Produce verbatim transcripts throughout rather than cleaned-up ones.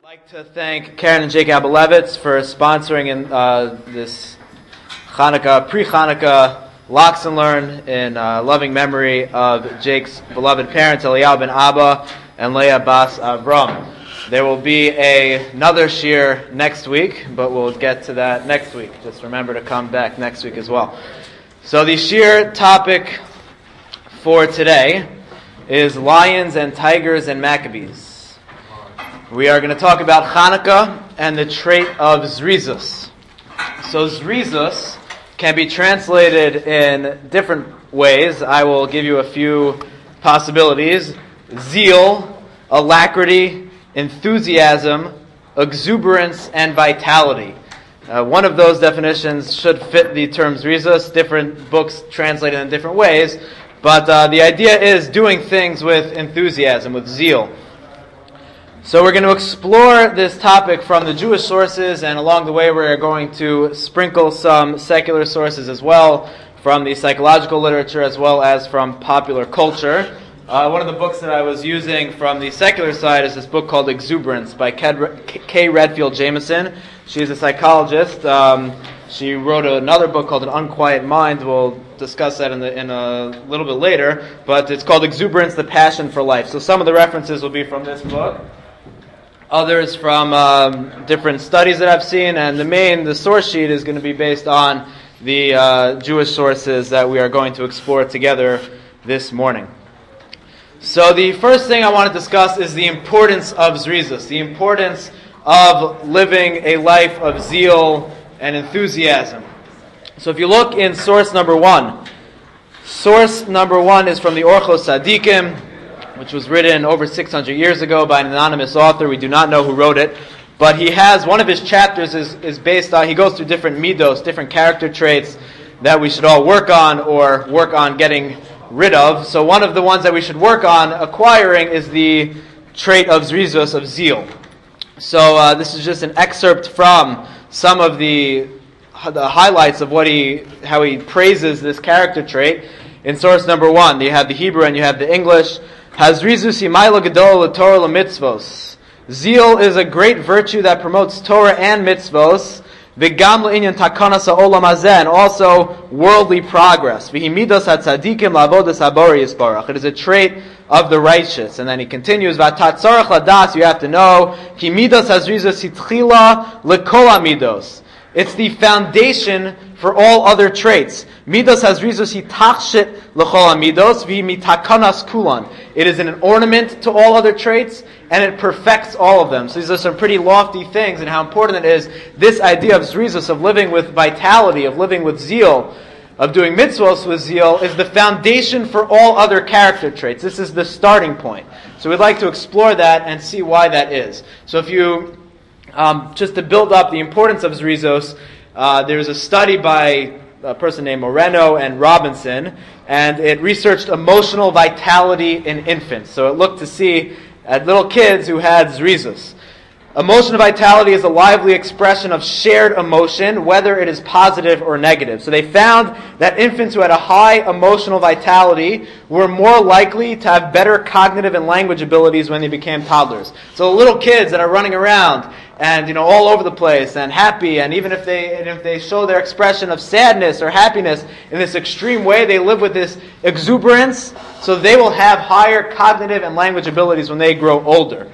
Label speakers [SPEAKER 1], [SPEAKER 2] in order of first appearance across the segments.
[SPEAKER 1] I'd like to thank Karen and Jake Abelevitz for sponsoring in uh, this Hanukkah, pre-Hanukkah Locks and Learn in uh, loving memory of Jake's beloved parents, Eliyahu ben Abba and Leah Bas Avram. There will be a, another shir next week, but we'll get to that next week. Just remember to come back next week as well. So the shir topic for today is lions and tigers and Maccabees. We are going to talk about Hanukkah and the trait of Zrizus. So Zrizus can be translated in different ways. I will give you a few possibilities. Zeal, alacrity, enthusiasm, exuberance, and vitality. Uh, one of those definitions should fit the term Zrizus. Different books translate it in different ways. But uh, the idea is doing things with enthusiasm, with zeal. So we're going to explore this topic from the Jewish sources, and along the way we're going to sprinkle some secular sources as well, from the psychological literature as well as from popular culture. Uh, one of the books that I was using from the secular side is this book called Exuberance by Kay Redfield Jamison. She's a psychologist. Um, she wrote another book called An Unquiet Mind. We'll discuss that in, the, in a little bit later. But it's called Exuberance, the Passion for Life. So some of the references will be from this book. Others from um, different studies that I've seen, and the main, the source sheet is going to be based on the uh, Jewish sources that we are going to explore together this morning. So the first thing I want to discuss is the importance of Zrizus, the importance of living a life of zeal and enthusiasm. So if you look in source number one, source number one is from the Orchos Tzadikim, which was written over six hundred years ago by an anonymous author. We do not know who wrote it. But he has, one of his chapters is, is based on, he goes through different midos, different character traits that we should all work on or work on getting rid of. So one of the ones that we should work on acquiring is the trait of Zrizus, of zeal. So uh, this is just an excerpt from some of the, the highlights of what he, how he praises this character trait. In source number one, you have the Hebrew and you have the English. Hazrizus yimayla gadol Torah lemitzvos. Zeal is a great virtue that promotes Torah and mitzvos. V'gam le'inyan takanas ha'olam hazeh, and also worldly progress. V'himidos hatzadikim la'avodas habori yisbarach. It is a trait of the righteous. And then he continues, V'atatzarach ladas, you have to know, ki midos hazrizus hitchila lekol hamidos. It's the foundation for all other traits. Midos hazrizus hitachshit lechol hamidos v'mitakanas kulan. It is an ornament to all other traits, and it perfects all of them. So these are some pretty lofty things, and how important it is. This idea of zrizus, of living with vitality, of living with zeal, of doing mitzvos with zeal, is the foundation for all other character traits. This is the starting point. So we'd like to explore that and see why that is. So if you, um, just to build up the importance of zrizus, uh, there's a study by a person named Moreno and Robinson, and it researched emotional vitality in infants. So it looked to see at little kids who had Zrizus. Emotional vitality is a lively expression of shared emotion, whether it is positive or negative. So they found that infants who had a high emotional vitality were more likely to have better cognitive and language abilities when they became toddlers. So little kids that are running around and, you know, all over the place and happy, and even if they and if they show their expression of sadness or happiness in this extreme way, they live with this exuberance, so they will have higher cognitive and language abilities when they grow older.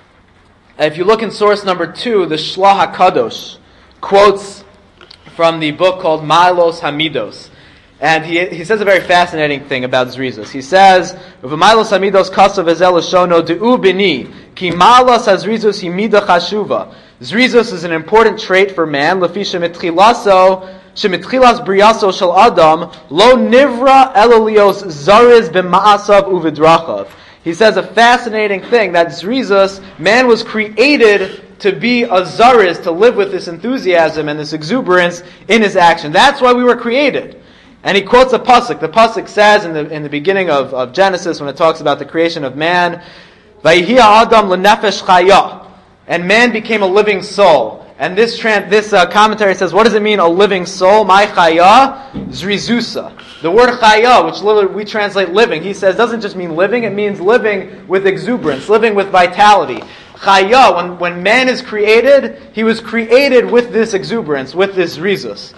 [SPEAKER 1] If you look in source number two, the Shlah HaKadosh quotes from the book called Ma'alos Hamidos. And he he says a very fascinating thing about Zrizus. He says, "V'ma'alos Hamidos kasav ezel shono de'u bini ki ma'alos hazrizus himida chashuva." Zrizus is an important trait for man. Lefi shemitchilaso shemitchilas briyaso shel adam lo nivra elolios zariz b'ma'asav uvidrachav. He says a fascinating thing, that Zrizus, man was created to be a zariz, to live with this enthusiasm and this exuberance in his action. That's why we were created. And he quotes a pasuk. The pasuk says in the in the beginning of, of Genesis, when it talks about the creation of man, "Vayihi Adam lenefesh chaya," and man became a living soul. And this tran- this uh, commentary says, what does it mean, a living soul? My chaya, zrizusa. The word chaya, which literally we translate living, he says, doesn't just mean living, it means living with exuberance, living with vitality. chaya, when, when man is created, he was created with this exuberance, with this rizus.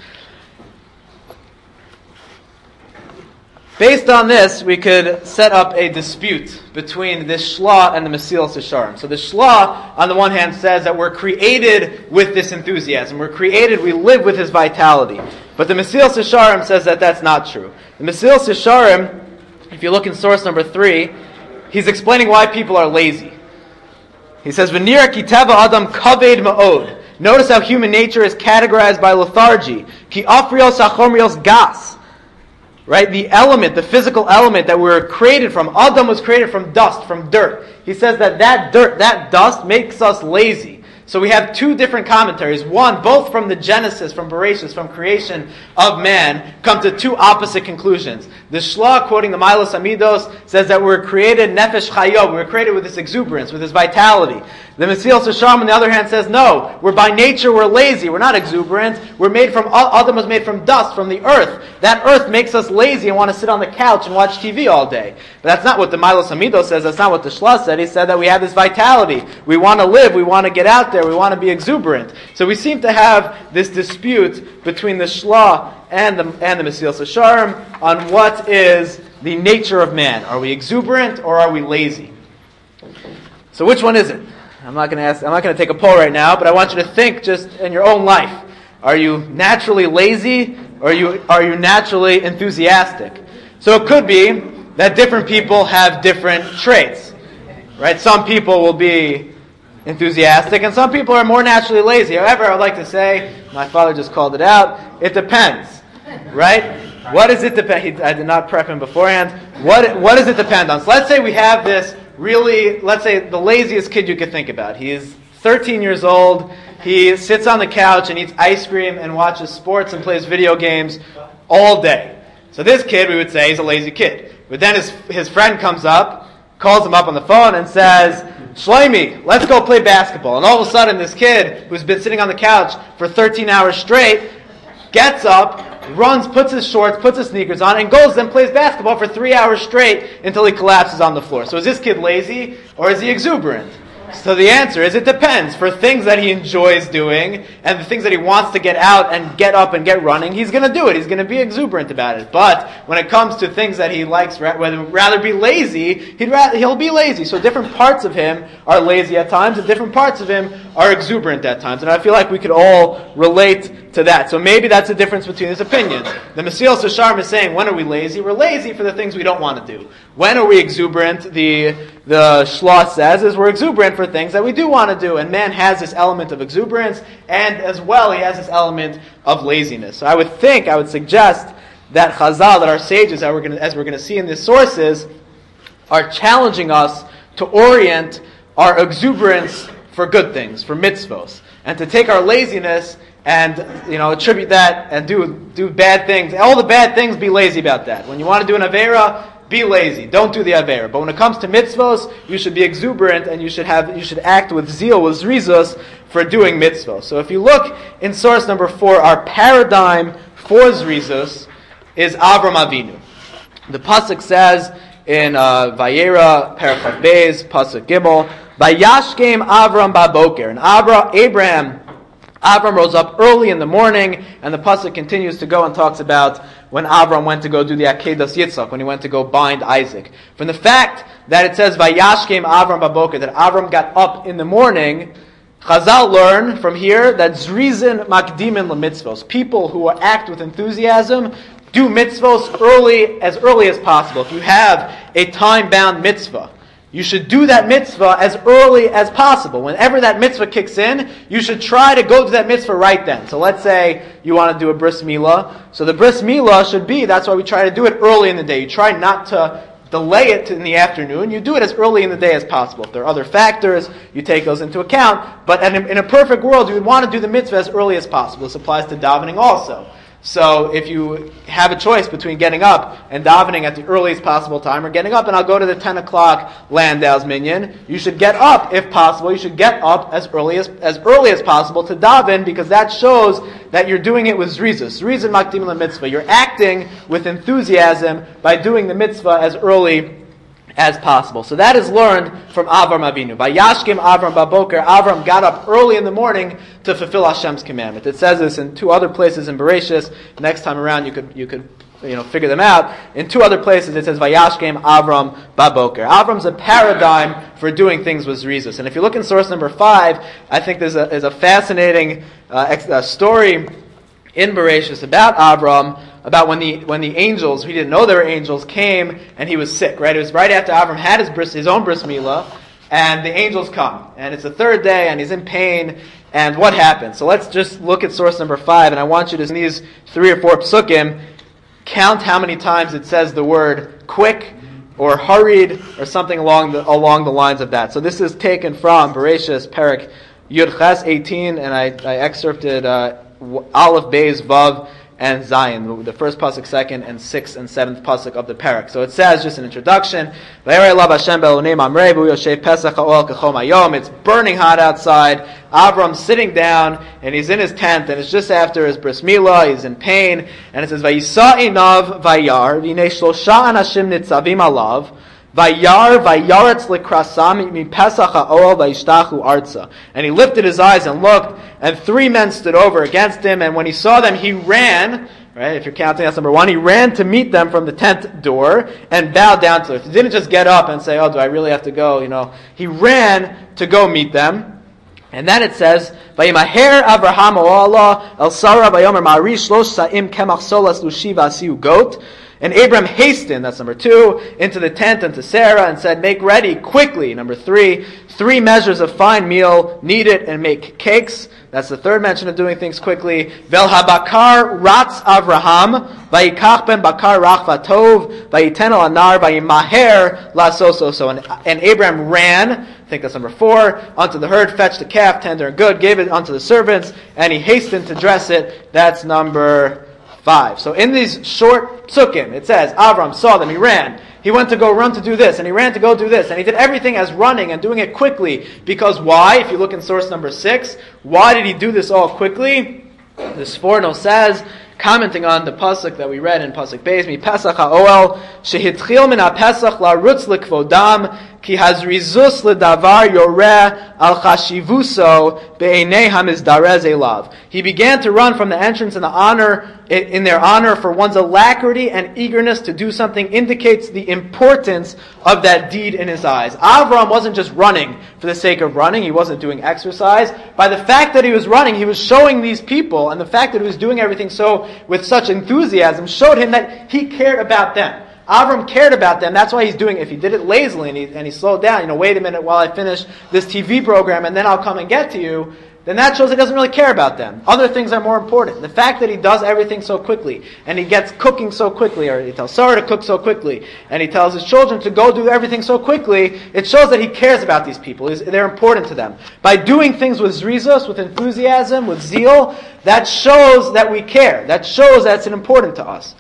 [SPEAKER 1] Based on this, we could set up a dispute between this Shla and the Mesilas Yesharim. So the Shla, on the one hand, says that we're created with this enthusiasm. We're created, we live with his vitality. But the Mesilas Yesharim says that that's not true. The Mesilas Yesharim, if you look in source number three, he's explaining why people are lazy. He says, "V'nira kiteva adam kaved ma'od." Notice how human nature is categorized by lethargy. Ki afrios achomrios gas. Right? The element, the physical element that we were created from. Adam was created from dust, from dirt. He says that that dirt, that dust makes us lazy. So we have two different commentaries. One, both from the Genesis, from Bereshis, from creation of man, come to two opposite conclusions. The Shla, quoting the Milos Amidos, says that we're created nefesh chayo, we were created with this exuberance, with this vitality. The Mesilas Yesharim, on the other hand, says no, we're by nature, we're lazy, we're not exuberant, we're made from, Adam was made from dust, from the earth. That earth makes us lazy and want to sit on the couch and watch T V all day. But that's not what the Milos Amidos says, that's not what the Shla said. He said that we have this vitality. We want to live, we want to get out there, we want to be exuberant. So we seem to have this dispute between the Shla and the, and the Mesilas Yesharim on what is the nature of man. Are we exuberant or are we lazy? So which one is it? I'm not going to ask. I'm not going to take a poll right now, but I want you to think just in your own life. Are you naturally lazy or are you are you naturally enthusiastic? So it could be that different people have different traits, right? Some people will be enthusiastic, and some people are more naturally lazy. However, I would like to say, my father just called it out. It depends, right? What does it depend? I did not prep him beforehand. What what does it depend on? So let's say we have this really, let's say the laziest kid you could think about. He is thirteen years old. He sits on the couch and eats ice cream and watches sports and plays video games all day. So this kid, we would say, is a lazy kid. But then his his friend comes up, calls him up on the phone and says, "Shlomi, let's go play basketball." And all of a sudden, this kid, who's been sitting on the couch for thirteen hours straight, gets up, runs, puts his shorts, puts his sneakers on, and goes and plays basketball for three hours straight until he collapses on the floor. So is this kid lazy or is he exuberant? So the answer is it depends. For things that he enjoys doing and the things that he wants to get out and get up and get running, he's going to do it. He's going to be exuberant about it. But when it comes to things that he likes, whether rather be lazy, he'd rather, he'll be lazy. So different parts of him are lazy at times and different parts of him are exuberant at times. And I feel like we could all relate to that. So maybe that's the difference between his opinions. The Mesilas Yesharim is saying, when are we lazy? We're lazy for the things we don't want to do. When are we exuberant? The the Shla says is we're exuberant for things that we do want to do. And man has this element of exuberance, and as well he has this element of laziness. So I would think, I would suggest that Chazal, that our sages, that we're going to, as we're going to see in these sources, are challenging us to orient our exuberance for good things, for mitzvos, and to take our laziness and, you know, attribute that and do do bad things. All the bad things, be lazy about that. When you want to do an Aveira, be lazy. Don't do the Aveira. But when it comes to mitzvos, you should be exuberant and you should have you should act with zeal, with zrizos, for doing mitzvos. So if you look in source number four, our paradigm for zrizos is Avram Avinu. The pasuk says in uh, Vayera, Parachav Beis, pasuk Gimel, Vayashkem Avram baboker. And Abra, Abraham, Avram rose up early in the morning, and the pasuk continues to go and talks about when Avram went to go do the Akedas Yitzchak, when he went to go bind Isaac. From the fact that it says Vayashkem Avram baboker, that Avram got up in the morning, Chazal learn from here that Zrizin Makdimin LeMitzvos, people who act with enthusiasm, do mitzvos early, as early as possible. If you have a time-bound mitzvah, you should do that mitzvah as early as possible. Whenever that mitzvah kicks in, you should try to go to that mitzvah right then. So let's say you want to do a bris milah. So the bris milah should be, that's why we try to do it early in the day. You try not to delay it in the afternoon. You do it as early in the day as possible. If there are other factors, you take those into account. But in a, in a perfect world, you would want to do the mitzvah as early as possible. This applies to davening also. So if you have a choice between getting up and davening at the earliest possible time, or getting up and I'll go to the ten o'clock Landau's minyan, you should get up if possible. You should get up as early as as early as possible to daven, because that shows that you're doing it with zrizos. Zrizin makdim la mitzvah. You're acting with enthusiasm by doing the mitzvah as early as possible. So that is learned from Avram Avinu. By Yashkim Avram Baboker, Avram got up early in the morning to fulfill Hashem's commandment. It says this in two other places in Bereshis. Next time around, you could you could you know figure them out. In two other places, it says Vayashkim Avram Baboker. Avram's a paradigm for doing things with Zrizus. And if you look in source number five, I think there's a, there's a fascinating uh, ex- uh, story in Bereshis about Avram, about when the when the angels, he didn't know they were angels, came and he was sick, right? It was right after Avram had his bris, his own bris milah, and the angels come. And it's the third day, and he's in pain, and what happened? So let's just look at source number five, and I want you to, in these three or four psukim, count how many times it says the word quick, or hurried, or something along the along the lines of that. So this is taken from Bereshis, Perek Yud Ches eighteen, and I, I excerpted uh, Aleph, Beis, Vav, and Zion, the first pasuk, second, and sixth and seventh pasuk of the parak. So it says, just an introduction, it's burning hot outside. Avram's sitting down, and he's in his tent, and it's just after his bris milah, he's in pain, and it says, Vayisa inav vayar, v'nei shlosha anashim nitzavim alav, Vayar, vayaretz likrasam mi pesach ha'ol vayishtachu arza. And he lifted his eyes and looked, and three men stood over against him, and when he saw them, he ran, right, if you're counting, that's number one, he ran to meet them from the tent door, and bowed down to them. He didn't just get up and say, oh, do I really have to go, you know. He ran to go meet them, and then it says, Vayimaher Avraham o Allah, El Sarah vayomer ma'arish shlosh sa'im kemach solas lushi v'asiu goat. And Abram hastened, that's number two, into the tent and to Sarah and said, make ready quickly. Number three, three measures of fine meal, knead it and make cakes. That's the third mention of doing things quickly. Vel habakar ratz Avraham, vayikach ben bakar rach vatov, vayiten al anar, vayimaher la so so so. And, and Abram ran, I think that's number four, unto the herd, fetched the calf, tender and good, gave it unto the servants, and he hastened to dress it. That's number five. So in these short psukim, it says, Avram saw them, he ran. He went to go run to do this, and he ran to go do this, and he did everything as running and doing it quickly. Because why? If you look in source number six, why did he do this all quickly? The Sforno says, commenting on the pasuk that we read in pasuk Beis, Mi Pesach HaOel, Shehitchil min HaPesach LaRutz LeKvodam, Ki Hazrizus LeDavar Yoreh Al Chashivuso Be'enei HaMizdarez Elav. He began to run from the entrance in the honor, in their honor, for one's alacrity and eagerness to do something indicates the importance of that deed in his eyes. Avram wasn't just running for the sake of running, he wasn't doing exercise. By the fact that he was running, he was showing these people, and the fact that he was doing everything so with such enthusiasm showed him that he cared about them. Avram cared about them. That's why he's doing it. If he did it lazily and he, and he slowed down, you know, wait a minute while I finish this T V program and then I'll come and get to you, then that shows he doesn't really care about them. Other things are more important. The fact that he does everything so quickly, and he gets cooking so quickly, or he tells Sarah to cook so quickly, and he tells his children to go do everything so quickly, it shows that he cares about these people. They're important to them. By doing things with zrizos, with enthusiasm, with zeal, that shows that we care. That shows that it's important to us.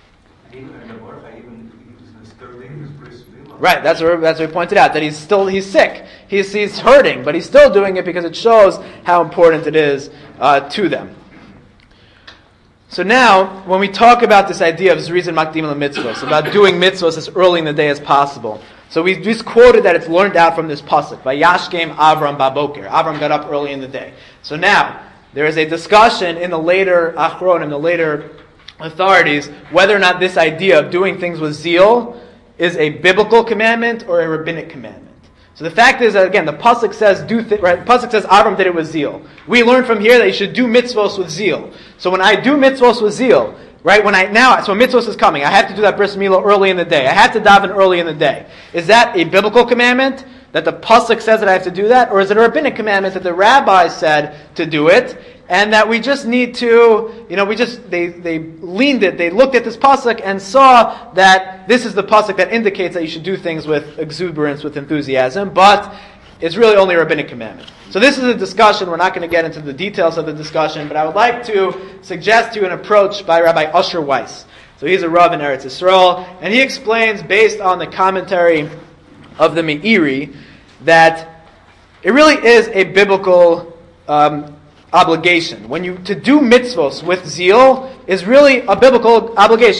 [SPEAKER 1] Right, that's what, that's what we pointed out, that he's still, he's sick. He's, he's hurting, but he's still doing it because it shows how important it is uh, to them. So now, when we talk about this idea of Zrizin Makdim Mitzvos, about doing mitzvos as early in the day as possible, so we just quoted that it's learned out from this pasuk, Vayashkem Avram Baboker. Avram got up early in the day. So now, there is a discussion in the later Achron, in the later authorities, whether or not this idea of doing things with zeal is a biblical commandment or a rabbinic commandment. So the fact is that, again, the pasuk says do th- right? The pasuk says Avram did it with zeal. We learn from here that you should do mitzvos with zeal. So when I do mitzvos with zeal, right? When I now, so mitzvos is coming. I have to do that bris milah early in the day. I have to daven early in the day. Is that a biblical commandment that the pasuk says that I have to do that, or is it a rabbinic commandment that the rabbi said to do it? And that we just need to, you know, we just, they, they leaned it, they looked at this pasuk and saw that this is the pasuk that indicates that you should do things with exuberance, with enthusiasm, but it's really only a rabbinic commandment. So this is a discussion, we're not going to get into the details of the discussion, but I would like to suggest to you an approach by Rabbi Usher Weiss. So he's a Rav in Eretz Yisrael, and he explains, based on the commentary of the Meiri, that it really is a biblical um, obligation. When you to do mitzvos with zeal is really a biblical obligation.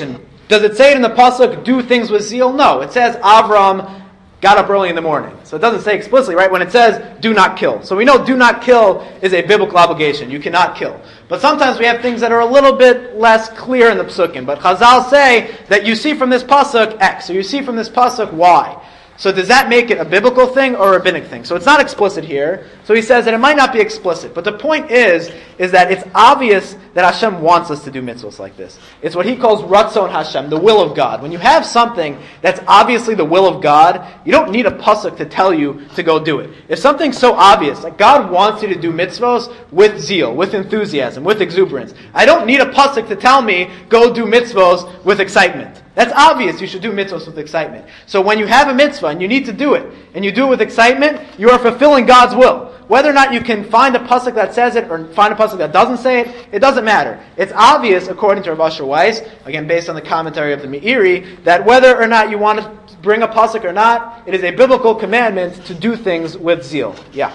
[SPEAKER 1] Does it say it in the pasuk, do things with zeal? No. It says Avram got up early in the morning. So it doesn't say explicitly, right? When it says, do not kill. So we know do not kill is a biblical obligation. You cannot kill. But sometimes we have things that are a little bit less clear in the psukim. But Chazal say that you see from this pasuk X, or you see from this pasuk Y. So does that make it a biblical thing or a rabbinic thing? So it's not explicit here. So he says that it might not be explicit. But the point is, is that it's obvious that Hashem wants us to do mitzvahs like this. It's what he calls Ratzon Hashem, the will of God. When you have something that's obviously the will of God, you don't need a pasuk to tell you to go do it. If something's so obvious, like God wants you to do mitzvahs with zeal, with enthusiasm, with exuberance, I don't need a pasuk to tell me, go do mitzvahs with excitement. That's obvious you should do mitzvahs with excitement. So when you have a mitzvah and you need to do it, and you do it with excitement, you are fulfilling God's will. Whether or not you can find a pasuk that says it or find a pasuk that doesn't say it, it doesn't matter. It's obvious, according to Rav Asher Weiss, again based on the commentary of the Meiri, that whether or not you want to bring a pasuk or not, it is a biblical commandment to do things with zeal. Yeah.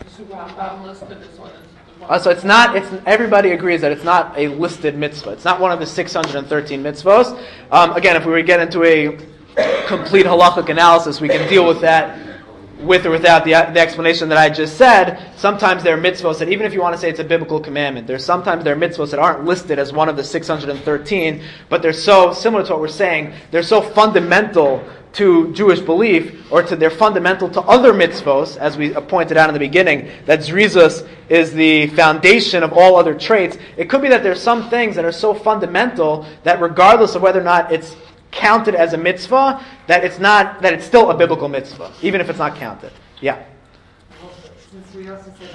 [SPEAKER 1] Uh, so it's not. It's everybody agrees that it's not a listed mitzvah. It's not one of the six hundred thirteen mitzvahs. Um, again, if we were to get into a complete halachic analysis, we can deal with that with or without the, the explanation that I just said. Sometimes there are mitzvahs that, even if you want to say it's a biblical commandment, there's sometimes there are mitzvahs that aren't listed as one of the six hundred thirteen, but they're so similar to what we're saying. They're so fundamental to Jewish belief, or to they're fundamental to other mitzvos, as we pointed out in the beginning, that Zrizus is the foundation of all other traits. It could be that there's some things that are so fundamental that regardless of whether or not it's counted as a mitzvah, that it's not that it's still a biblical mitzvah, even if it's not counted. Yeah.
[SPEAKER 2] Well, since we also say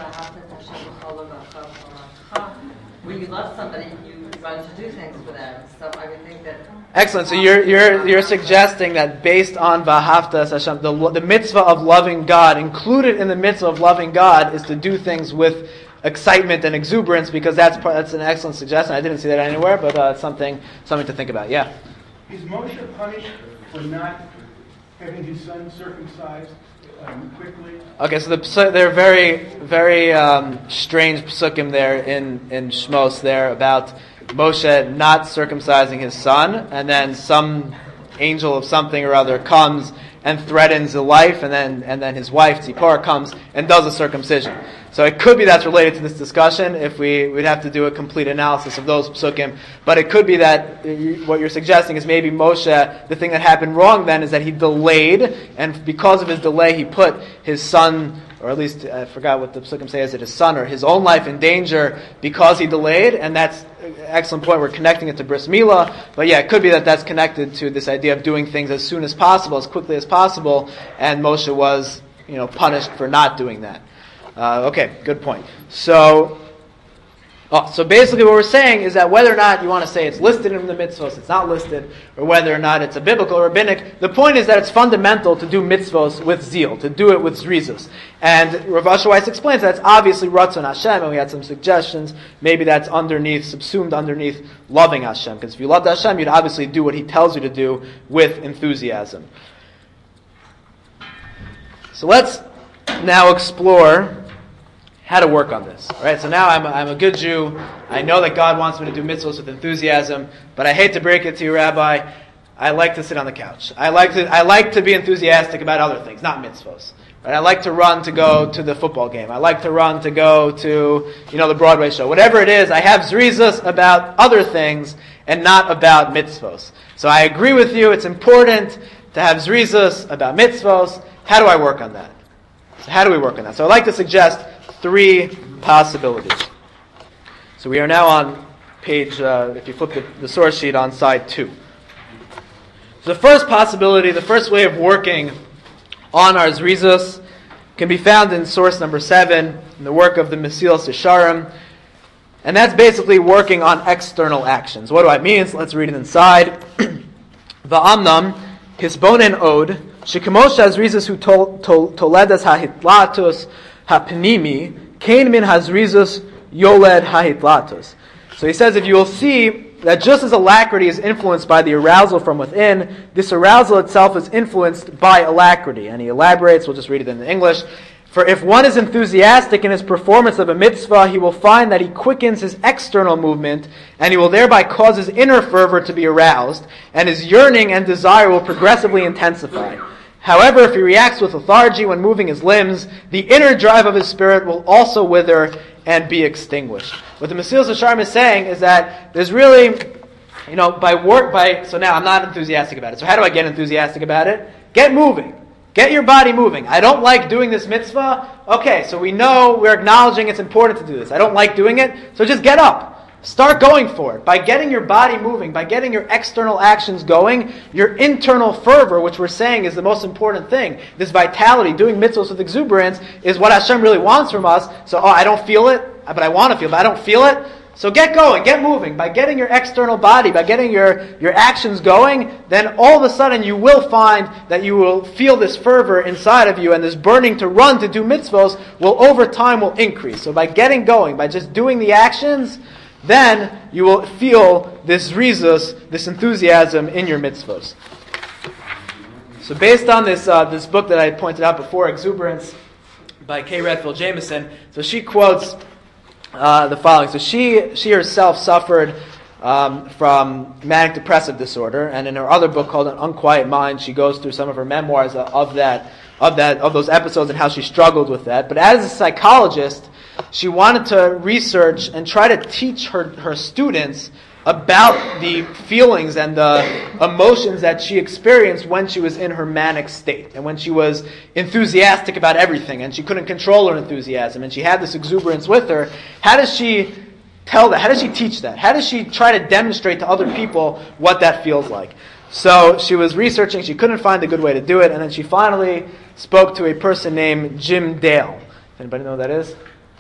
[SPEAKER 2] when you love somebody, you run to do things for them. So I would think that.
[SPEAKER 1] Excellent. So you're you're you're suggesting that based on V'ahavta Hashem, the the mitzvah of loving God, included in the mitzvah of loving God, is to do things with excitement and exuberance, because that's part, that's an excellent suggestion. I didn't see that anywhere, but uh, it's something something to think about. Yeah.
[SPEAKER 3] Is Moshe punished for not having his son circumcised um, quickly?
[SPEAKER 1] Okay, so the they're very very um, strange psukim there in in Shmos there about Moshe not circumcising his son, and then some angel of something or other comes and threatens the life, and then and then his wife Tzipporah comes and does a circumcision. So it could be that's related to this discussion. If we we'd have to do a complete analysis of those psukim, but it could be that you, what you're suggesting is maybe Moshe, the thing that happened wrong then is that he delayed, and because of his delay, he put his son, or at least I forgot what the psukim say, is it his son or his own life in danger because he delayed, and that's an excellent point. We're connecting it to Bris Milah, but yeah, it could be that that's connected to this idea of doing things as soon as possible, as quickly as possible, and Moshe was, you know, punished for not doing that. Uh, okay, good point. So, oh, so basically what we're saying is that whether or not you want to say it's listed in the mitzvos, it's not listed, or whether or not it's a biblical or rabbinic, the point is that it's fundamental to do mitzvos with zeal, to do it with zrizus. And Rav Asher Weiss explains that it's obviously Ratzon Hashem, and we had some suggestions. Maybe that's underneath, subsumed underneath loving Hashem, because if you loved Hashem, you'd obviously do what He tells you to do with enthusiasm. So let's now explore how to work on this. All right, so now I'm a, I'm a good Jew. I know that God wants me to do mitzvahs with enthusiasm, but I hate to break it to you, Rabbi. I like to sit on the couch. I like to I like to be enthusiastic about other things, not mitzvahs. Right? I like to run to go to the football game. I like to run to go to, you know, the Broadway show. Whatever it is, I have zrizus about other things and not about mitzvahs. So I agree with you. It's important to have zrizus about mitzvahs. How do I work on that? So how do we work on that? So I'd like to suggest three possibilities. So we are now on page, uh, if you flip the, the source sheet on side two. So the first possibility, the first way of working on our zrizus can be found in source number seven, in the work of the Mesilas Yesharim. And that's basically working on external actions. What do I mean? So let's read it inside. Va'amnam, hisbonen od, shekemos hazrizus hu toledas hahitlatus hapnimi, kain min hazrizus yoled hahitlatus. So he says, if you will see that just as alacrity is influenced by the arousal from within, this arousal itself is influenced by alacrity. And he elaborates, we'll just read it in English. For if one is enthusiastic in his performance of a mitzvah, he will find that he quickens his external movement, and he will thereby cause his inner fervor to be aroused, and his yearning and desire will progressively intensify. However, if he reacts with lethargy when moving his limbs, the inner drive of his spirit will also wither and be extinguished. What the Mesilas Yesharim is saying is that there's really, you know, by work, by, so now I'm not enthusiastic about it. So how do I get enthusiastic about it? Get moving. Get your body moving. I don't like doing this mitzvah. Okay, so we know, we're acknowledging it's important to do this. I don't like doing it, so just get up. Start going for it. By getting your body moving, by getting your external actions going, your internal fervor, which we're saying is the most important thing, this vitality, doing mitzvahs with exuberance, is what Hashem really wants from us. So, oh, I don't feel it, but I want to feel it, but I don't feel it. So get going, get moving. By getting your external body, by getting your, your actions going, then all of a sudden you will find that you will feel this fervor inside of you, and this burning to run to do mitzvahs will over time will increase. So by getting going, by just doing the actions, then you will feel this rizus, this enthusiasm in your mitzvahs. So based on this uh, this book that I pointed out before, Exuberance, by Kay Redfield Jameson, so she quotes Uh, the following. So she she herself suffered um, from manic depressive disorder, and in her other book called An Unquiet Mind, she goes through some of her memoirs of that of that of those episodes and how she struggled with that. But as a psychologist, she wanted to research and try to teach her her students about the feelings and the emotions that she experienced when she was in her manic state and when she was enthusiastic about everything and she couldn't control her enthusiasm and she had this exuberance with her. How does she tell that? How does she teach that? How does she try to demonstrate to other people what that feels like? So she was researching, she couldn't find a good way to do it, and then she finally spoke to a person named Jim Dale. Anybody know who that is?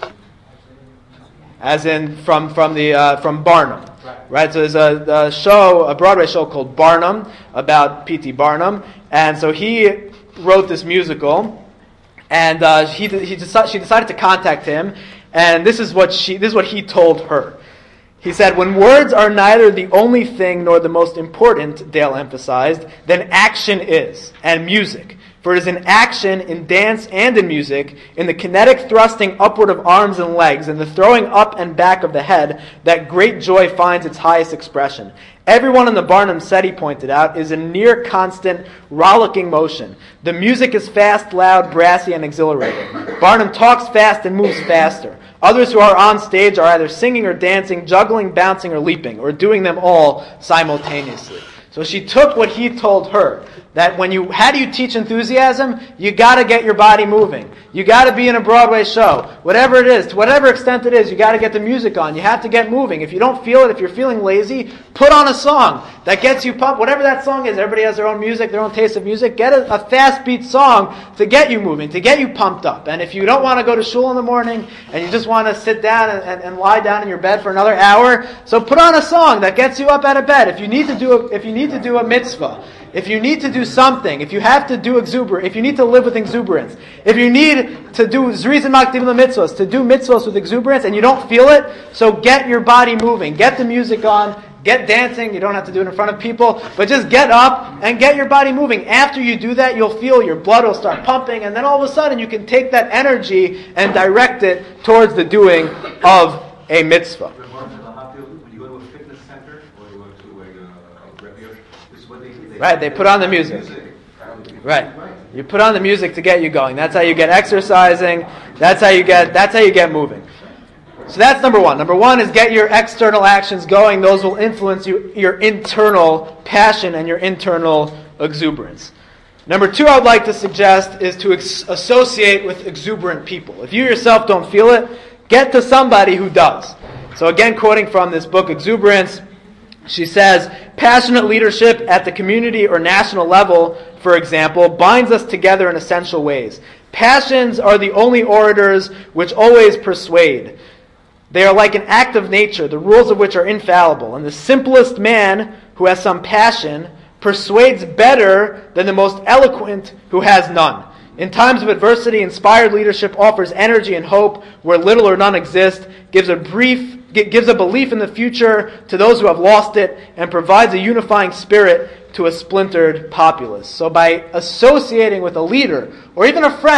[SPEAKER 1] As in from from the uh, from Barnum, right? So there's a, a show, a Broadway show called Barnum about P T Barnum, and so he wrote this musical, and uh, he he decided, she decided to contact him, and this is what she this is what he told her. He said, "When words are neither the only thing nor the most important," Dale emphasized, "then action is, and music. For it is in action, in dance and in music, in the kinetic thrusting upward of arms and legs, and the throwing up and back of the head, that great joy finds its highest expression. Everyone in the Barnum set," he pointed out, "is in near constant, rollicking motion. The music is fast, loud, brassy, and exhilarating. Barnum talks fast and moves faster. Others who are on stage are either singing or dancing, juggling, bouncing, or leaping, or doing them all simultaneously." So she took what he told her, that when you, how do you teach enthusiasm? You gotta get your body moving. You gotta be in a Broadway show. Whatever it is, to whatever extent it is, you gotta get the music on. You have to get moving. If you don't feel it, if you're feeling lazy, put on a song that gets you pumped. Whatever that song is, everybody has their own music, their own taste of music. Get a, a fast beat song to get you moving, to get you pumped up. And if you don't want to go to shul in the morning, and you just want to sit down and, and, and lie down in your bed for another hour, so put on a song that gets you up out of bed. If you need to do a, if you need to do a mitzvah, if you need to do something, if you have to do exuberance, if you need to live with exuberance, if you need to do zriz and maktiv the mitzvahs, to do mitzvahs with exuberance, and you don't feel it, so get your body moving, get the music on, get dancing. You don't have to do it in front of people, but just get up and get your body moving. After you do that, you'll feel your blood will start pumping, and then all of a sudden you can take that energy and direct it towards the doing of a mitzvah. Right, they put on the music. Right, you put on the music to get you going. That's how you get exercising. That's how you get. That's how you get moving. So that's number one. Number one is get your external actions going. Those will influence you, your internal passion and your internal exuberance. Number two, I would like to suggest is to ex- associate with exuberant people. If you yourself don't feel it, get to somebody who does. So again, quoting from this book, Exuberance. She says, "Passionate leadership at the community or national level, for example, binds us together in essential ways. Passions are the only orators which always persuade. They are like an act of nature, the rules of which are infallible. And the simplest man who has some passion persuades better than the most eloquent who has none. In times of adversity, inspired leadership offers energy and hope where little or none exist, gives a brief gives a belief in the future to those who have lost it, and provides a unifying spirit to a splintered populace." So by associating with a leader, or even a friend,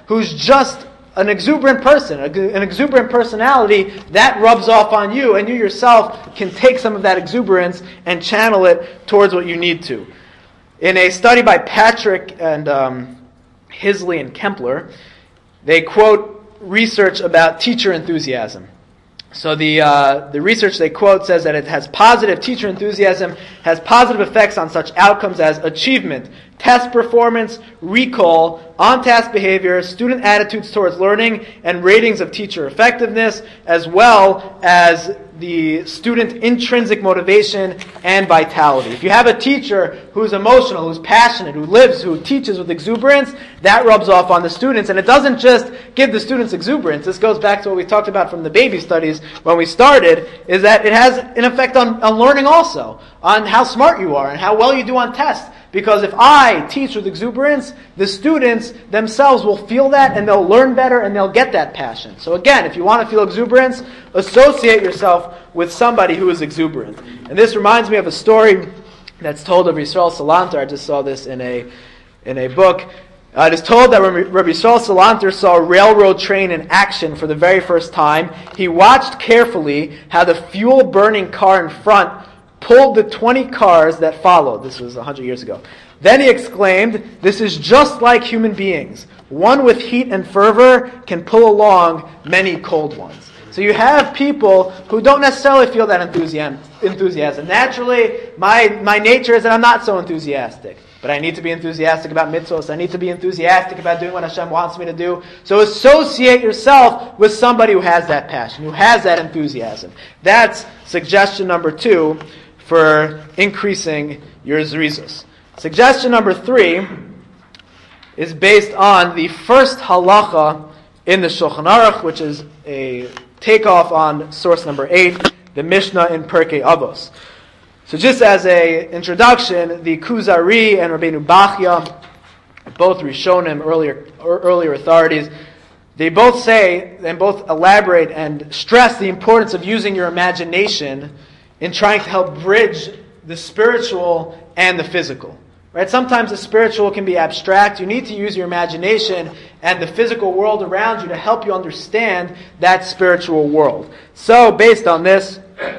[SPEAKER 1] who's just an exuberant person, an exuberant personality, that rubs off on you, and you yourself can take some of that exuberance and channel it towards what you need to. In a study by Patrick and um, Hisley and Kempler, they quote research about teacher enthusiasm. So the uh, the research they quote says that it has positive teacher enthusiasm, has positive effects on such outcomes as achievement, test performance, recall, on-task behavior, student attitudes towards learning, and ratings of teacher effectiveness, as well as the student intrinsic motivation and vitality. If you have a teacher who's emotional, who's passionate, who lives, who teaches with exuberance, that rubs off on the students. And it doesn't just give the students exuberance. This goes back to what we talked about from the baby studies when we started, is that it has an effect on, on learning also, on how smart you are and how well you do on tests. Because if I teach with exuberance, the students themselves will feel that and they'll learn better and they'll get that passion. So again, if you want to feel exuberance, associate yourself with somebody who is exuberant. And this reminds me of a story that's told of Yisrael Salanter. I just saw this in a in a book. Uh, it is told that when Rabbi Yisrael Salanter saw a railroad train in action for the very first time, he watched carefully how the fuel-burning car in front pulled the twenty cars that followed. This was one hundred years ago. Then he exclaimed, "This is just like human beings. One with heat and fervor can pull along many cold ones." So you have people who don't necessarily feel that enthusiasm. enthusiasm. Naturally, my, my nature is that I'm not so enthusiastic. But I need to be enthusiastic about mitzvos. I need to be enthusiastic about doing what Hashem wants me to do. So associate yourself with somebody who has that passion, who has that enthusiasm. That's suggestion number two for increasing your zrizus. Suggestion number three is based on the first halacha in the Shulchan Aruch, which is a takeoff on source number eight, the Mishnah in Pirkei Avos. So just as an introduction, the Kuzari and Rabbeinu Bachya, both Rishonim, earlier earlier authorities, they both say and both elaborate and stress the importance of using your imagination in trying to help bridge the spiritual and the physical. Right? Sometimes the spiritual can be abstract. You need to use your imagination and the physical world around you to help you understand that spiritual world. So, based on this,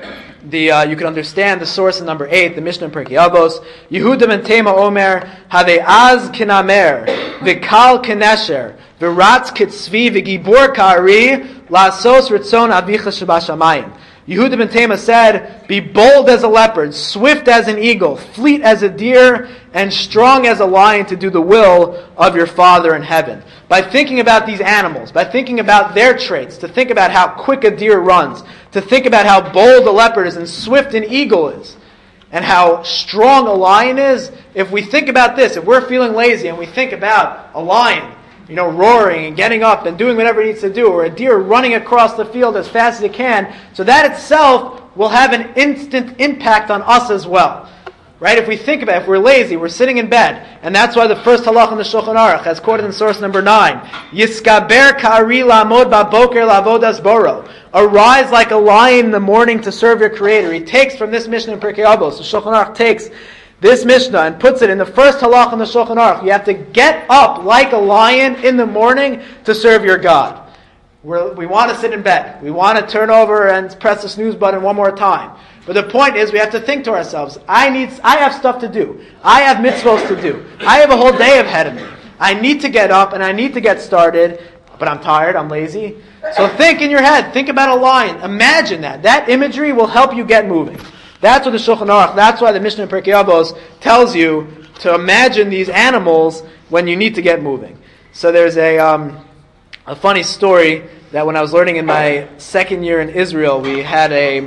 [SPEAKER 1] the uh, you can understand the source in number eight, the Mishnah in Pirkei Avos. Yehuda ben Tema Omer, Have az kinamer, v'kal kinesher, v'ratz kitzvi, v'gibor ka'ari, la'asos ritzon avicha shebashamayim. Yehuda ben Tema said, "Be bold as a leopard, swift as an eagle, fleet as a deer, and strong as a lion to do the will of your Father in heaven." By thinking about these animals, by thinking about their traits, to think about how quick a deer runs, to think about how bold a leopard is and swift an eagle is, and how strong a lion is, if we think about this, if we're feeling lazy and we think about a lion, you know, roaring and getting up and doing whatever it needs to do, or a deer running across the field as fast as it can, so that itself will have an instant impact on us as well. Right? If we think about it, if we're lazy, we're sitting in bed, and that's why the first halach in the Shulchan Aruch, as quoted in source number nine, Yiskaber ka'ari la'amod ba'boker la'avodas boro. Arise like a lion in the morning to serve your Creator. He takes from this Mishnah in Pirkei Avos, the Shulchan Aruch takes this Mishnah and puts it in the first halach in the Shulchan Aruch. You have to get up like a lion in the morning to serve your God. We're, we want to sit in bed. We want to turn over and press the snooze button one more time. But the point is, we have to think to ourselves, I need, I have stuff to do. I have mitzvos to do. I have a whole day ahead of me. I need to get up and I need to get started, but I'm tired, I'm lazy. So think in your head, think about a lion. Imagine that. That imagery will help you get moving. That's what the Shulchan Aruch, that's why the Mishnah in Pirkei Avos tells you to imagine these animals when you need to get moving. So there's a um, a funny story that when I was learning in my second year in Israel, we had a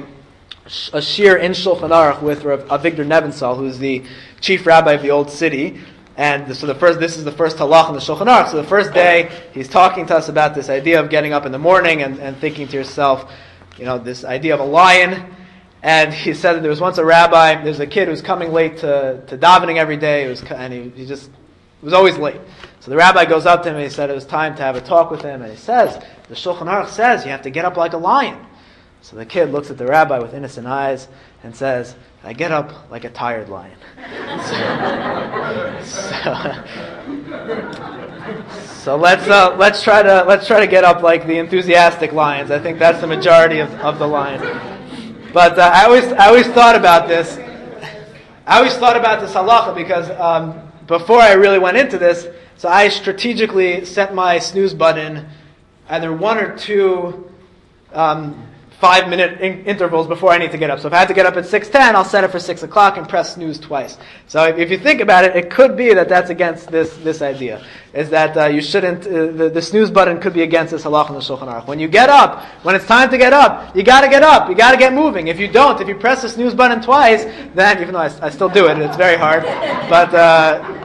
[SPEAKER 1] a shir in Shulchan Aruch with Rav Avigdor Nebenzahl, who's the chief rabbi of the old city. And so the first, this is the first halach in the Shulchan Aruch. So the first day, he's talking to us about this idea of getting up in the morning and, and thinking to yourself, you know, this idea of a lion. And he said that there was once a rabbi, there's a kid who was coming late to, to davening every day, it was, and he, he just was always late. So the rabbi goes up to him and he said it was time to have a talk with him. And he says, the Shulchan Aruch says you have to get up like a lion. So the kid looks at the rabbi with innocent eyes and says, I get up like a tired lion. so, so, So let's uh, let's try to let's try to get up like the enthusiastic lions. I think that's the majority of, of the lions. But uh, I always I always thought about this. I always thought about this halacha because um, before I really went into this, so I strategically set my snooze button either one or two um, five-minute in- intervals before I need to get up. So if I have to get up at six ten, I'll set it for six o'clock and press snooze twice. So if, if you think about it, it could be that that's against this this idea, is that uh, you shouldn't, uh, the, the snooze button could be against this halacha in the Shulchan Aruch. When you get up, when it's time to get up, you got to get up, you got to get moving. If you don't, if you press the snooze button twice, then, even though I, I still do it, it's very hard, but... Uh,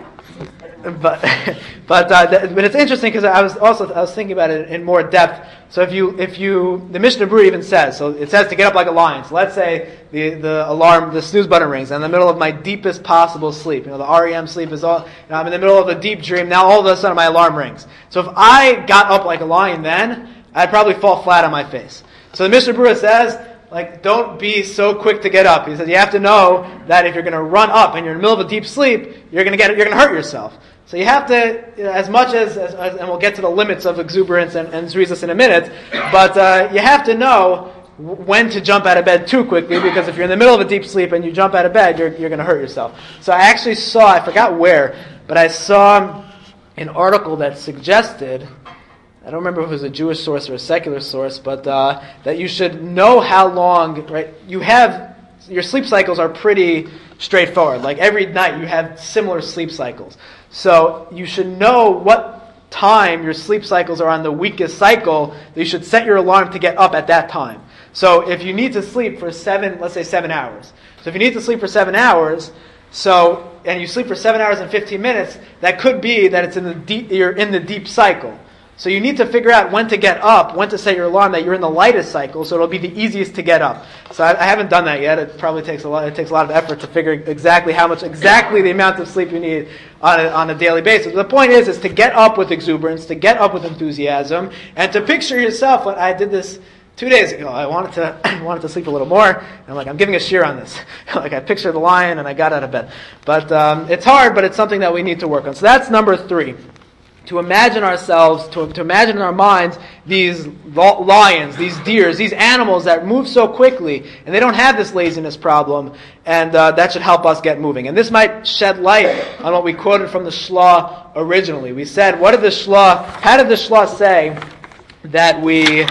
[SPEAKER 1] But but uh, th- but it's interesting because I was also I was thinking about it in more depth. So if you if you the Mishnah Berurah even says, so it says to get up like a lion. So let's say the, the alarm, the snooze button rings, and in the middle of my deepest possible sleep. You know, the R E M sleep is all. You know, I'm in the middle of a deep dream. Now all of a sudden my alarm rings. So if I got up like a lion, then I'd probably fall flat on my face. So the Mishnah Berurah says, like, don't be so quick to get up. He says you have to know that if you're going to run up and you're in the middle of a deep sleep, you're going to get you're going to hurt yourself. So you have to, you know, as much as, as, as, and we'll get to the limits of exuberance and, and zrizas in a minute, but uh, you have to know when to jump out of bed too quickly, because if you're in the middle of a deep sleep and you jump out of bed, you're you're going to hurt yourself. So I actually saw, I forgot where, but I saw an article that suggested, I don't remember if it was a Jewish source or a secular source, but uh, that you should know how long, right, you have, your sleep cycles are pretty straightforward. Like every night you have similar sleep cycles. So you should know what time your sleep cycles are on the weakest cycle, that you should set your alarm to get up at that time. So if you need to sleep for seven, let's say seven hours. So if you need to sleep for seven hours, so, and you sleep for seven hours and fifteen minutes, that could be that it's in the deep, you're in the deep cycle. So you need to figure out when to get up, when to set your alarm that you're in the lightest cycle, so it'll be the easiest to get up. So I, I haven't done that yet. It probably takes a lot. It takes a lot of effort to figure exactly how much, exactly the amount of sleep you need on a, on a daily basis. The point is, is to get up with exuberance, to get up with enthusiasm, and to picture yourself. When I did this two days ago, I wanted to I wanted to sleep a little more. And I'm like, I'm giving a shear on this. Like I pictured the lion, and I got out of bed. But um, it's hard, but it's something that we need to work on. So that's number three. To imagine ourselves, to, to imagine in our minds these lions, these deers, these animals that move so quickly, and they don't have this laziness problem, and uh, that should help us get moving. And this might shed light on what we quoted from the Shlah originally. We said, what did the Shlah, how did the Shlah say that we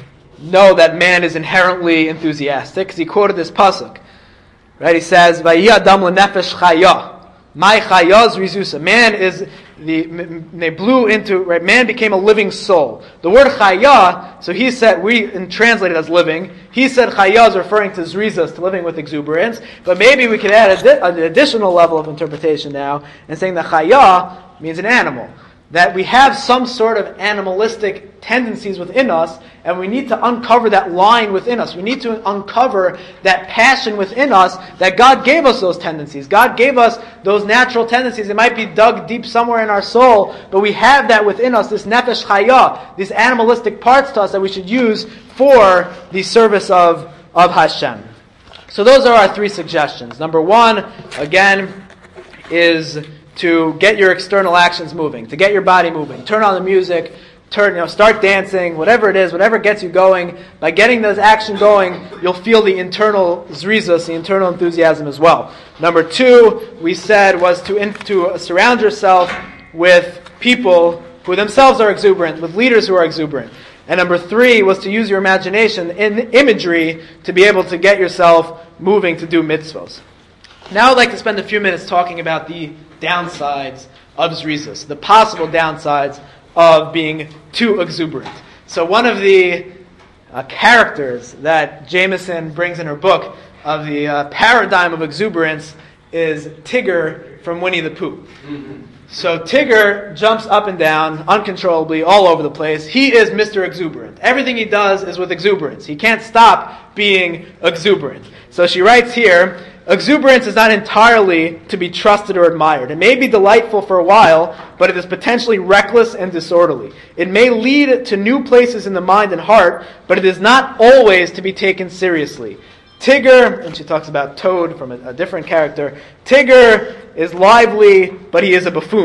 [SPEAKER 1] know that man is inherently enthusiastic? Because he quoted this pasuk, right? He says, "Vayi adam lenefesh chaya, my chayaz rizusa." Man is the they blew into right. Man became a living soul. The word chaya, so he said, we translated as living. He said chaya is referring to zrizas, to living with exuberance. But maybe we could add a di- an additional level of interpretation now, and saying that chaya means an animal. That we have some sort of animalistic tendencies within us, and we need to uncover that line within us. We need to uncover that passion within us, that God gave us those tendencies. God gave us those natural tendencies. It might be dug deep somewhere in our soul, but we have that within us, this nefesh chaya, these animalistic parts to us that we should use for the service of, of Hashem. So those are our three suggestions. Number one, again, is to get your external actions moving, to get your body moving. Turn on the music, turn, you know, start dancing, whatever it is, whatever gets you going. By getting those action going, you'll feel the internal zrizas, the internal enthusiasm as well. Number two, we said, was to in, to surround yourself with people who themselves are exuberant, with leaders who are exuberant. And number three was to use your imagination in imagery to be able to get yourself moving to do mitzvos. Now I'd like to spend a few minutes talking about the downsides of zrizas, the possible downsides of being too exuberant. So one of the uh, characters that Jameson brings in her book of the uh, paradigm of exuberance is Tigger from Winnie the Pooh. Mm-hmm. So Tigger jumps up and down uncontrollably all over the place. He is Mister Exuberant. Everything he does is with exuberance. He can't stop being exuberant. So she writes here, exuberance is not entirely to be trusted or admired. It may be delightful for a while, but it is potentially reckless and disorderly. It may lead to new places in the mind and heart, but it is not always to be taken seriously. Tigger, and she talks about Toad from a, a different character, Tigger is lively, but he is a buffoon.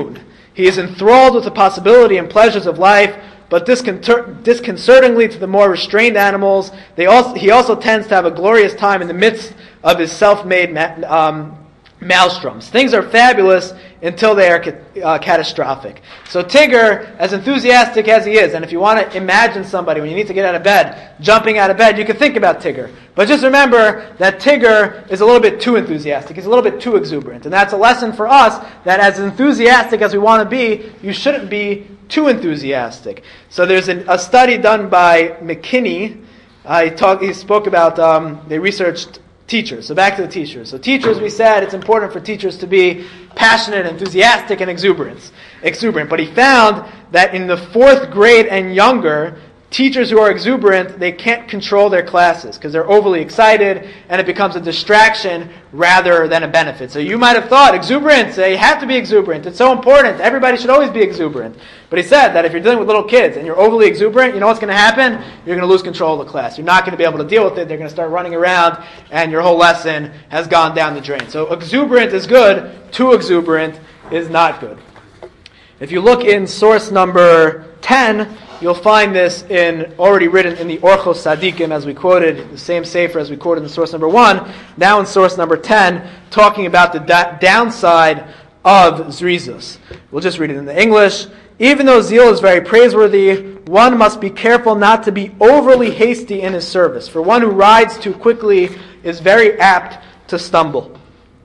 [SPEAKER 1] He is enthralled with the possibility and pleasures of life, but disconcer- disconcertingly to the more restrained animals, they also, he also tends to have a glorious time in the midst of his self-made ma- um, maelstroms. Things are fabulous until they are ca- uh, catastrophic. So Tigger, as enthusiastic as he is, and if you want to imagine somebody when you need to get out of bed, jumping out of bed, you can think about Tigger. But just remember that Tigger is a little bit too enthusiastic. He's a little bit too exuberant. And that's a lesson for us that as enthusiastic as we want to be, you shouldn't be too enthusiastic. So there's an, a study done by McKinney. Uh, he, talk, he spoke about, um, they researched teachers. So back to the teachers. So teachers, we said it's important for teachers to be passionate, enthusiastic, and exuberant. Exuberant. But he found that in the fourth grade and younger, teachers who are exuberant, they can't control their classes because they're overly excited and it becomes a distraction rather than a benefit. So you might have thought, exuberance, you have to be exuberant. It's so important. Everybody should always be exuberant. But he said that if you're dealing with little kids and you're overly exuberant, you know what's going to happen? You're going to lose control of the class. You're not going to be able to deal with it. They're going to start running around and your whole lesson has gone down the drain. So exuberant is good. Too exuberant is not good. If you look in source number ten, you'll find this in already written in the Orchos Tzadikim, as we quoted, the same sefer as we quoted in source number one, now in source number ten, talking about the da- downside of zrizus. We'll just read it in the English. Even though zeal is very praiseworthy, one must be careful not to be overly hasty in his service, for one who rides too quickly is very apt to stumble.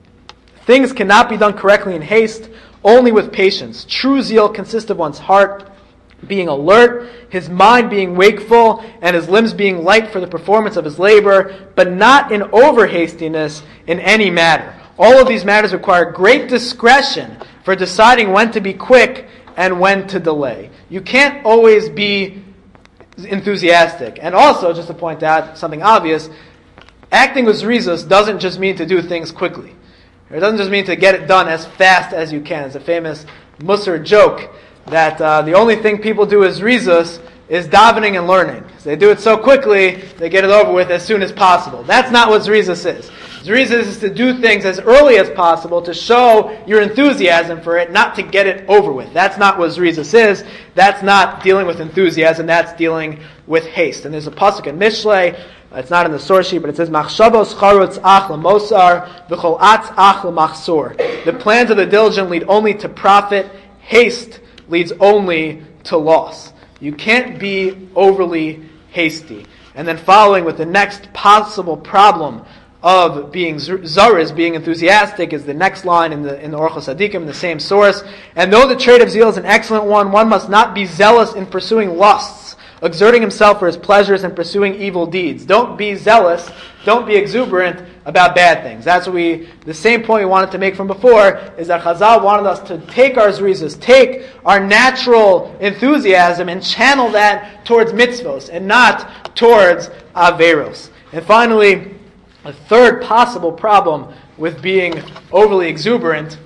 [SPEAKER 1] Things cannot be done correctly in haste, only with patience. True zeal consists of one's heart being alert, his mind being wakeful, and his limbs being light for the performance of his labor, but not in over-hastiness in any matter. All of these matters require great discretion for deciding when to be quick and when to delay. You can't always be enthusiastic. And also, just to point out something obvious, acting with zrizus doesn't just mean to do things quickly. It doesn't just mean to get it done as fast as you can. It's a famous Musar joke that uh, the only thing people do as zrizus is davening and learning. So they do it so quickly, they get it over with as soon as possible. That's not what zrizus is. Zrizus is to do things as early as possible to show your enthusiasm for it, not to get it over with. That's not what zrizus is. That's not dealing with enthusiasm. That's dealing with haste. And there's a pasuk in Mishlei. It's not in the source sheet, but it says, Machshavos charutz ach lemosar v'chol atz ach lemachsor. The plans of the diligent lead only to profit. Haste leads only to loss. You can't be overly hasty. And then following with the next possible problem of being zariz, being enthusiastic, is the next line in the in the Orchos Tzadikim, in the same source. And though the trait of zeal is an excellent one, one must not be zealous in pursuing lusts, exerting himself for his pleasures and pursuing evil deeds. Don't be zealous, don't be exuberant about bad things. That's what we, the same point we wanted to make from before, is that Chazal wanted us to take our zrizus, take our natural enthusiasm and channel that towards mitzvos and not towards averos. And finally, a third possible problem with being overly exuberant,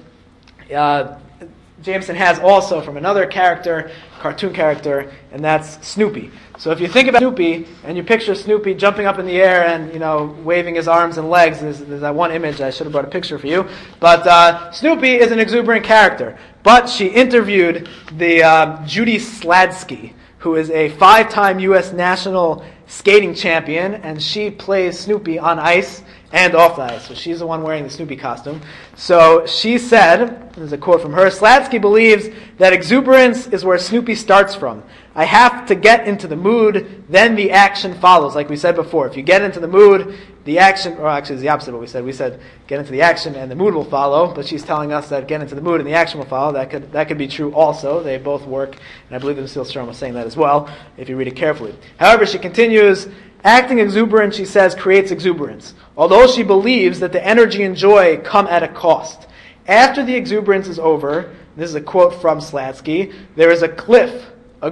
[SPEAKER 1] uh, Jameson has also from another character, cartoon character, and that's Snoopy. So if you think about Snoopy, and you picture Snoopy jumping up in the air and, you know, waving his arms and legs, there's, there's that one image, I should have brought a picture for you, but uh, Snoopy is an exuberant character. But she interviewed the uh, Judy Sladsky, who is a five-time U S national skating champion, and she plays Snoopy on ice and off the ice. So she's the one wearing the Snoopy costume. So she said, there's a quote from her, Sladsky believes that exuberance is where Snoopy starts from. I have to get into the mood, then the action follows. Like we said before, if you get into the mood, the action, or actually it's the opposite of what we said. We said get into the action and the mood will follow, but she's telling us that get into the mood and the action will follow. That could that could be true also. They both work, and I believe that Mesilas Yesharim was saying that as well, if you read it carefully. However, she continues, acting exuberant, she says, creates exuberance, although she believes that the energy and joy come at a cost. After the exuberance is over, this is a quote from Sladsky, there is a cliff,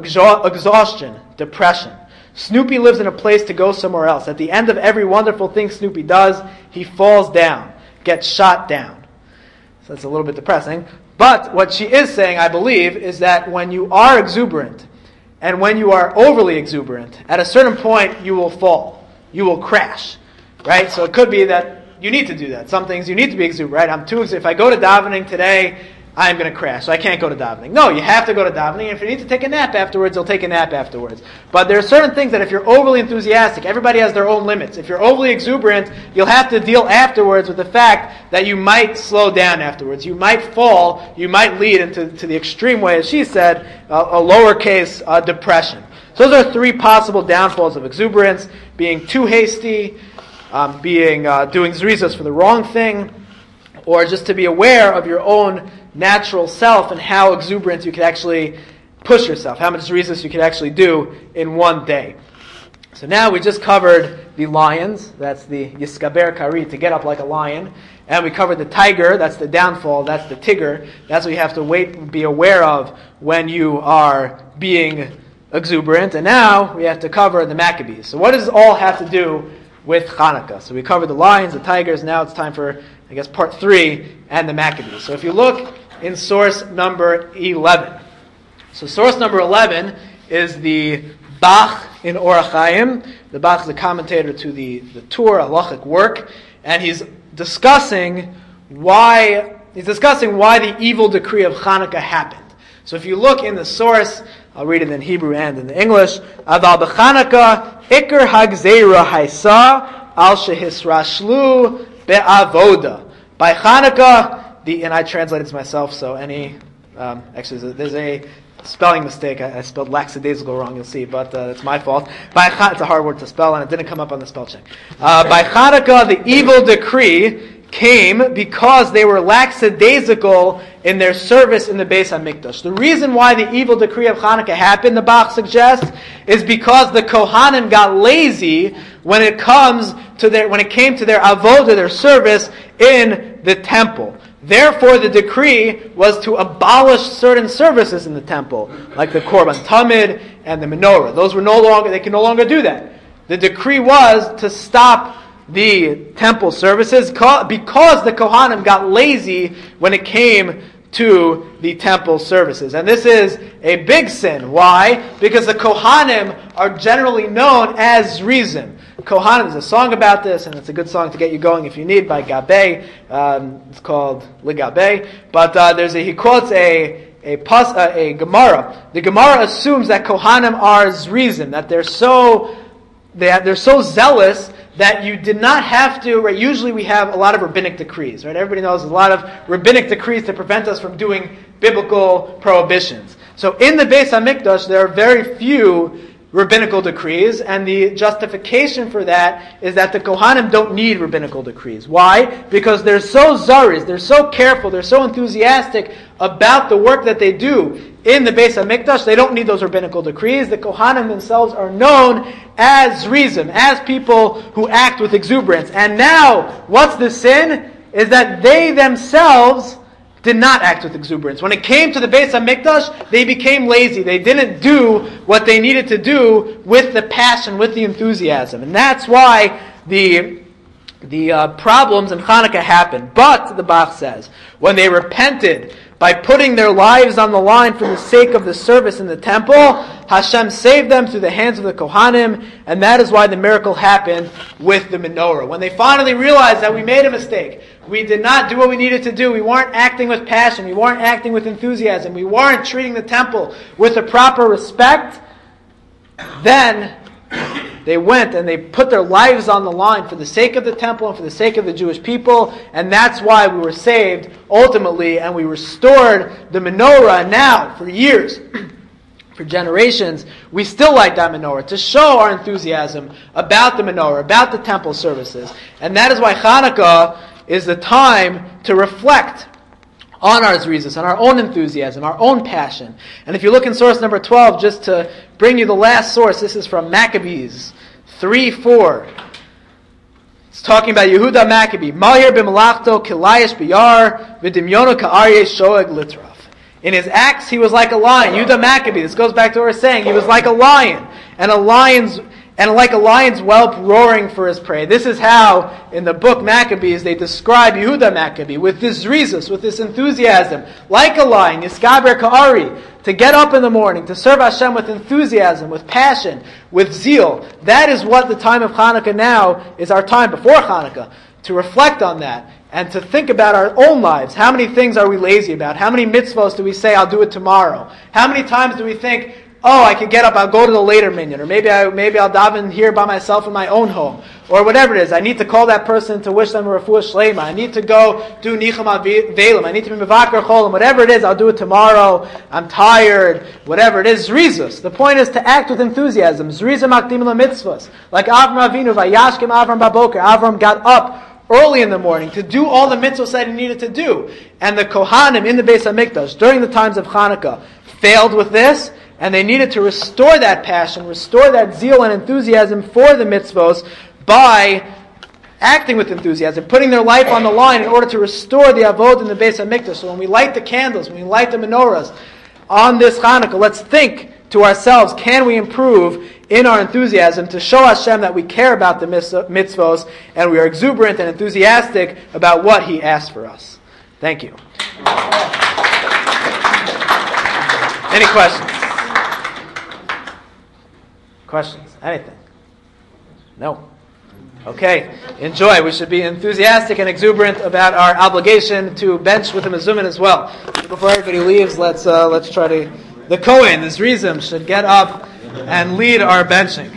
[SPEAKER 1] exhaustion, depression. Snoopy lives in a place to go somewhere else. At the end of every wonderful thing Snoopy does, he falls down, gets shot down. So that's a little bit depressing. But what she is saying, I believe, is that when you are exuberant, and when you are overly exuberant, at a certain point you will fall. You will crash. Right? So it could be that you need to do that. Some things you need to be exuberant. Right? I'm too exuberant. If I go to davening today, I'm going to crash, so I can't go to davening. No, you have to go to davening. If you need to take a nap afterwards, you'll take a nap afterwards. But there are certain things that if you're overly enthusiastic, everybody has their own limits. If you're overly exuberant, you'll have to deal afterwards with the fact that you might slow down afterwards. You might fall. You might lead into to the extreme way, as she said, uh, a lowercase uh, depression. So those are three possible downfalls of exuberance: being too hasty, um, being uh, doing zrizos for the wrong thing, or just to be aware of your own natural self and how exuberant you could actually push yourself, how much zrizos you could actually do in one day. So now we just covered the lions, that's the yiskaber kari, to get up like a lion, and we covered the tiger, that's the downfall, that's the tigger, that's what you have to wait and be aware of when you are being exuberant, and now we have to cover the Maccabees. So what does this all have to do with Hanukkah? So we covered the lions, the tigers, now it's time for, I guess, part three, and the Maccabees. So if you look in source number eleven. So source number eleven is the Bach in Orach Chaim. The Bach is a commentator to the, the Tur, a halachic work, and he's discussing why he's discussing why the evil decree of Hanukkah happened. So if you look in the source, I'll read it in Hebrew and in the English. Aval b'Hanukkah ikar hagzeira haisa al shehisrashlu be'avoda. By Hanukkah, the, and I translated this myself, so any, um, actually there's a spelling mistake. I, I spelled lackadaisical wrong, you'll see, but uh, it's my fault. By it's a hard word to spell, and it didn't come up on the spell check. Uh, by Hanukkah, the evil decree came because they were lackadaisical in their service in the Beis HaMikdash. The reason why the evil decree of Hanukkah happened, the Bach suggests, is because the Kohanim got lazy when it comes to their when it came to their avodah, their service in the temple. Therefore, the decree was to abolish certain services in the temple, like the Korban Tamid and the menorah. Those were no longer; they can no longer do that. The decree was to stop the temple services because the Kohanim got lazy when it came to the temple services. And this is a big sin. Why? Because the Kohanim are generally known as Zrizim. Kohanim, there's a song about this, and it's a good song to get you going if you need, by Gabay. Um, it's called Ligabay. But uh, there's a, he quotes a a, pas, uh, a Gemara. The Gemara assumes that Kohanim are Zrizim, that they're so they have, they're so zealous that you did not have to, right? Usually we have a lot of rabbinic decrees, right? Everybody knows there's a lot of rabbinic decrees to prevent us from doing biblical prohibitions. So in the Beis HaMikdash, there are very few rabbinical decrees, and the justification for that is that the Kohanim don't need rabbinical decrees. Why? Because they're so zaris, they're so careful, they're so enthusiastic about the work that they do in the Beis HaMikdash, they don't need those rabbinical decrees. The Kohanim themselves are known as Zrizim, as people who act with exuberance. And now, what's the sin? Is that they themselves did not act with exuberance. When it came to the Beis HaMikdash, they became lazy. They didn't do what they needed to do with the passion, with the enthusiasm. And that's why the the uh, problems in Hanukkah happened. But, the Bach says, when they repented by putting their lives on the line for the sake of the service in the temple, Hashem saved them through the hands of the Kohanim, and that is why the miracle happened with the menorah. When they finally realized that we made a mistake, we did not do what we needed to do, we weren't acting with passion, we weren't acting with enthusiasm, we weren't treating the temple with the proper respect, then they went and they put their lives on the line for the sake of the temple and for the sake of the Jewish people, and that's why we were saved ultimately, and we restored the menorah. And now, for years, for generations, we still light that menorah to show our enthusiasm about the menorah, about the temple services. And that is why Hanukkah is the time to reflect on our zrizos, on our own enthusiasm, our own passion. And if you look in source number twelve, just to bring you the last source, this is from Maccabees three four. It's talking about Yehuda Maccabee. Mahir b'malachto kilayish b'yar v'dimyono ka'aryeh shoeg litraf. In his acts, he was like a lion. Yehuda Maccabee, this goes back to what we're saying, he was like a lion. And a lion's And like a lion's whelp roaring for his prey. This is how, in the book Maccabees, they describe Yehuda Maccabee, with this zrizos, with this enthusiasm. Like a lion, Yiskaber Ka'ari, to get up in the morning, to serve Hashem with enthusiasm, with passion, with zeal. That is what the time of Hanukkah now is, our time before Hanukkah.
[SPEAKER 4] to reflect on that and to think about our own lives. How many things are we lazy about? How many mitzvahs do we say, I'll do it tomorrow? How many times do we think, oh, I can get up, I'll go to the later minyan, or maybe, I, maybe I'll daven here by myself in my own home, or whatever it is. I need to call that person to wish them a refuah shlema. I need to go do nicham avelim. I need to be mevakar cholim. Whatever it is, I'll do it tomorrow. I'm tired. Whatever it is, zrizus. The point is to act with enthusiasm. Zriza makdim mitzvahs. Like Avram Avinu, vayashkem Avram baboker. Avram got up early in the morning to do all the mitzvahs that he needed to do. And the Kohanim in the Beis HaMikdash during the times of Hanukkah failed with this, and they needed to restore that passion, restore that zeal and enthusiasm for the mitzvahs by acting with enthusiasm, putting their life on the line in order to restore the avod in the Beis HaMikdash. So when we light the candles, when we light the menorahs on this Hanukkah, let's think to ourselves, can we improve in our enthusiasm to show Hashem that we care about the mitzvahs and we are exuberant and enthusiastic about what He asked for us. Thank you. Any questions? Questions? Anything? No? Okay. Enjoy. We should be enthusiastic and exuberant about our obligation to bench with the mezumin as well. Before everybody leaves, let's uh, let's try to... The Kohen, this Rizim, should get up and lead our benching.